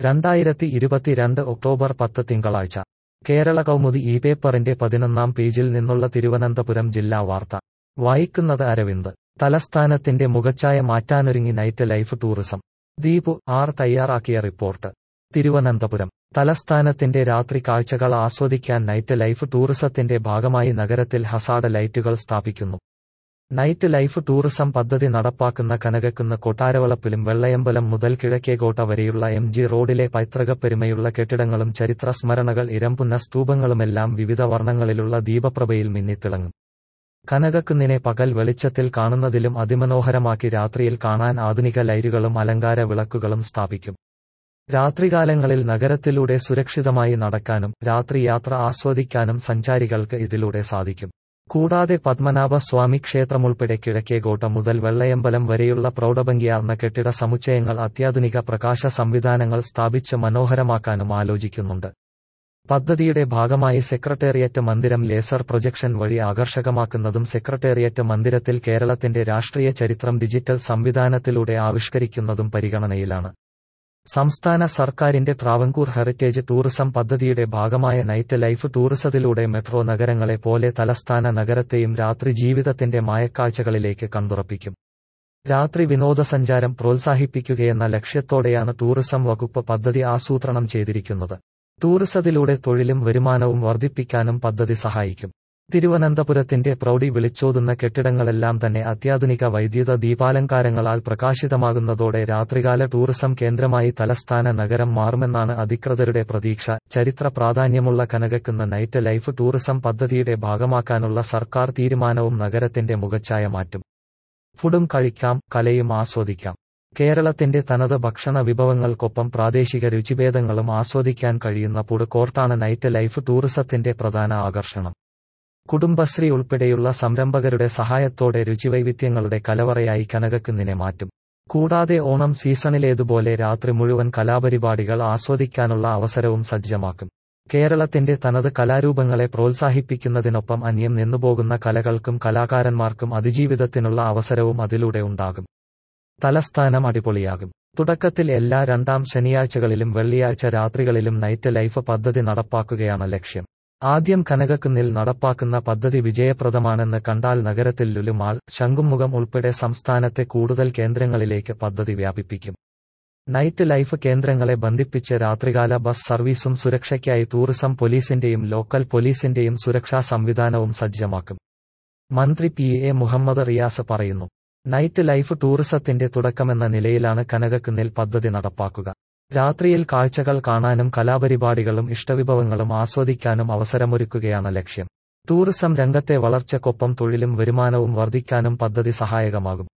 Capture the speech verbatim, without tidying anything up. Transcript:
രണ്ടായിരത്തി ഇരുപത്തിരണ്ട് ഒക്ടോബർ പത്ത് തിങ്കളാഴ്ച കേരള കൗമുദി ഈ പേപ്പറിന്റെ പതിനൊന്നാം പേജിൽ നിന്നുള്ള തിരുവനന്തപുരം ജില്ലാ വാർത്ത വായിക്കുന്നത് അരവിന്ദ്. തലസ്ഥാനത്തിന്റെ മുഖച്ഛായ മാറ്റാനൊരുങ്ങി night life tourism. Deepu R തയ്യാറാക്കിയ റിപ്പോർട്ട്. തിരുവനന്തപുരം. തലസ്ഥാനത്തിന്റെ രാത്രി കാഴ്ചകൾ ആസ്വദിക്കാൻ നൈറ്റ് ലൈഫ് ടൂറിസത്തിന്റെ ഭാഗമായി നഗരത്തിൽ ഹസാർഡ് ലൈറ്റുകൾ സ്ഥാപിക്കുന്നു. നൈറ്റ് ലൈഫ് ടൂറിസം പദ്ധതി നടപ്പാക്കുന്ന കനകക്കുന്ന് കൊട്ടാരവളപ്പിലും വെള്ളയമ്പലം മുതൽ കിഴക്കേകോട്ട വരെയുള്ള എം ജി റോഡിലെ പൈതൃകപ്പെരുമയുള്ള കെട്ടിടങ്ങളും ചരിത്ര സ്മരണകൾ ഇരമ്പുന്ന സ്തൂപങ്ങളുമെല്ലാം വിവിധ വർണ്ണങ്ങളിലുള്ള ദീപപ്രഭയിൽ മിന്നിത്തിളങ്ങും. കനകക്കുന്നിനെ പകൽ വെളിച്ചത്തിൽ കാണുന്നതിലും അതിമനോഹരമാക്കി രാത്രിയിൽ കാണാൻ ആധുനിക ലൈറ്റുകളും അലങ്കാര വിളക്കുകളും സ്ഥാപിക്കും. രാത്രികാലങ്ങളിൽ നഗരത്തിലൂടെ സുരക്ഷിതമായി നടക്കാനും രാത്രി യാത്ര ആസ്വദിക്കാനും സഞ്ചാരികൾക്ക് ഇതിലൂടെ സാധിക്കും. കൂടാതെ പത്മനാഭസ്വാമി ക്ഷേത്രമുൾപ്പെടെ കിഴക്കേകോട്ട മുതൽ വെള്ളയമ്പലം വരെയുള്ള പ്രൗഢഭംഗിയാർന്ന കെട്ടിട സമുച്ചയങ്ങൾ അത്യാധുനിക പ്രകാശ സംവിധാനങ്ങൾ സ്ഥാപിച്ച് മനോഹരമാക്കാനും ആലോചിക്കുന്നുണ്ട്. പദ്ധതിയുടെ ഭാഗമായി സെക്രട്ടേറിയറ്റ് മന്ദിരം ലേസർ പ്രൊജക്ഷൻ വഴി ആകർഷകമാക്കുന്നതും സെക്രട്ടേറിയറ്റ് മന്ദിരത്തിൽ കേരളത്തിന്റെ രാഷ്ട്രീയ ചരിത്രം ഡിജിറ്റൽ സംവിധാനത്തിലൂടെ ആവിഷ്കരിക്കുന്നതും പരിഗണനയിലാണ്. സംസ്ഥാന സർക്കാരിന്റെ ട്രാവൻകൂർ ഹെറിറ്റേജ് ടൂറിസം പദ്ധതിയുടെ ഭാഗമായ നൈറ്റ് ലൈഫ് ടൂറിസത്തിലൂടെ മെട്രോ നഗരങ്ങളെ പോലെ തലസ്ഥാന നഗരത്തെയും രാത്രി ജീവിതത്തിന്റെ മായക്കാഴ്ചകളിലേക്ക് കണ്ടുറപ്പിക്കും. രാത്രി വിനോദസഞ്ചാരം പ്രോത്സാഹിപ്പിക്കുകയെന്ന ലക്ഷ്യത്തോടെയാണ് ടൂറിസം വകുപ്പ് പദ്ധതി ആസൂത്രണം ചെയ്തിരിക്കുന്നത്. ടൂറിസത്തിലൂടെ തൊഴിലും വരുമാനവും വർദ്ധിപ്പിക്കാനും പദ്ധതി സഹായിക്കും. തിരുവനന്തപുരത്തിന്റെ പ്രൗഢി വിളിച്ചോതുന്ന കെട്ടിടങ്ങളെല്ലാം തന്നെ അത്യാധുനിക വൈദ്യുത ദീപാലങ്കാരങ്ങളാൽ പ്രകാശിതമാകുന്നതോടെ രാത്രികാല ടൂറിസം കേന്ദ്രമായി തലസ്ഥാന നഗരം മാറുമെന്നാണ് അധികൃതരുടെ പ്രതീക്ഷ. ചരിത്ര പ്രാധാന്യമുള്ള കനകക്കുന്ന് നൈറ്റ് ലൈഫ് ടൂറിസം പദ്ധതിയുടെ ഭാഗമാക്കാനുള്ള സർക്കാർ തീരുമാനവും നഗരത്തിന്റെ മുഖച്ഛായ മാറ്റും. ഫുഡും കഴിക്കാം, കലയും ആസ്വദിക്കാം. കേരളത്തിന്റെ തനത് ഭക്ഷണ വിഭവങ്ങൾക്കൊപ്പം പ്രാദേശിക രുചിഭേദങ്ങളും ആസ്വദിക്കാൻ കഴിയുന്ന ഫുഡ് കോർട്ടാണ് നൈറ്റ് ലൈഫ് ടൂറിസത്തിന്റെ പ്രധാന ആകർഷണം. കുടുംബശ്രീ ഉൾപ്പെടെയുള്ള സംരംഭകരുടെ സഹായത്തോടെ രുചിവൈവിധ്യങ്ങളുടെ കലവറയായി കനകക്കുന്നിനെ മാറ്റും. കൂടാതെ ഓണം സീസണിലേതുപോലെ രാത്രി മുഴുവൻ കലാപരിപാടികൾ ആസ്വദിക്കാനുള്ള അവസരവും സജ്ജമാക്കും. കേരളത്തിന്റെ തനത് കലാരൂപങ്ങളെ പ്രോത്സാഹിപ്പിക്കുന്നതിനൊപ്പം അന്യം നിന്നുപോകുന്ന കലകൾക്കും കലാകാരന്മാർക്കും അതിജീവിതത്തിനുള്ള അവസരവും അതിലൂടെ ഉണ്ടാകും. തലസ്ഥാനം അടിപൊളിയാകും. തുടക്കത്തിൽ എല്ലാ രണ്ടാം ശനിയാഴ്ചകളിലും വെള്ളിയാഴ്ച രാത്രികളിലും നൈറ്റ് ലൈഫ് പദ്ധതി നടപ്പാക്കുകയാണ് ലക്ഷ്യം. ആദ്യം കനകക്കുന്നിൽ നടപ്പാക്കുന്ന പദ്ധതി വിജയപ്രദമാണെന്ന് കണ്ടാൽ നഗരത്തിൽ ലുലുമാൾ, ശംഖുമുഖം ഉൾപ്പെടെ സംസ്ഥാനത്തെ കൂടുതൽ കേന്ദ്രങ്ങളിലേക്ക് പദ്ധതി വ്യാപിപ്പിക്കും. നൈറ്റ് ലൈഫ് കേന്ദ്രങ്ങളെ ബന്ധിപ്പിച്ച് രാത്രികാല ബസ് സർവീസും സുരക്ഷയ്ക്കായി ടൂറിസം പോലീസിന്റെയും ലോക്കൽ പോലീസിന്റെയും സുരക്ഷാ സംവിധാനവും സജ്ജമാക്കും. മന്ത്രി പി എ മുഹമ്മദ് റിയാസ് പറയുന്നു. നൈറ്റ് ലൈഫ് ടൂറിസത്തിന്റെ തുടക്കമെന്ന നിലയിലാണ് കനകക്കുന്നിൽ പദ്ധതി നടപ്പാക്കുക. രാത്രിയിൽ കാഴ്ചകൾ കാണാനും കലാപരിപാടികളും ഇഷ്ടവിഭവങ്ങളും ആസ്വദിക്കാനും അവസരമൊരുക്കുകയാണ് ലക്ഷ്യം. ടൂറിസം രംഗത്തെ വളർച്ചയ്ക്കൊപ്പം തൊഴിലും വരുമാനവും വർദ്ധിക്കാനും പദ്ധതി സഹായകമാകും.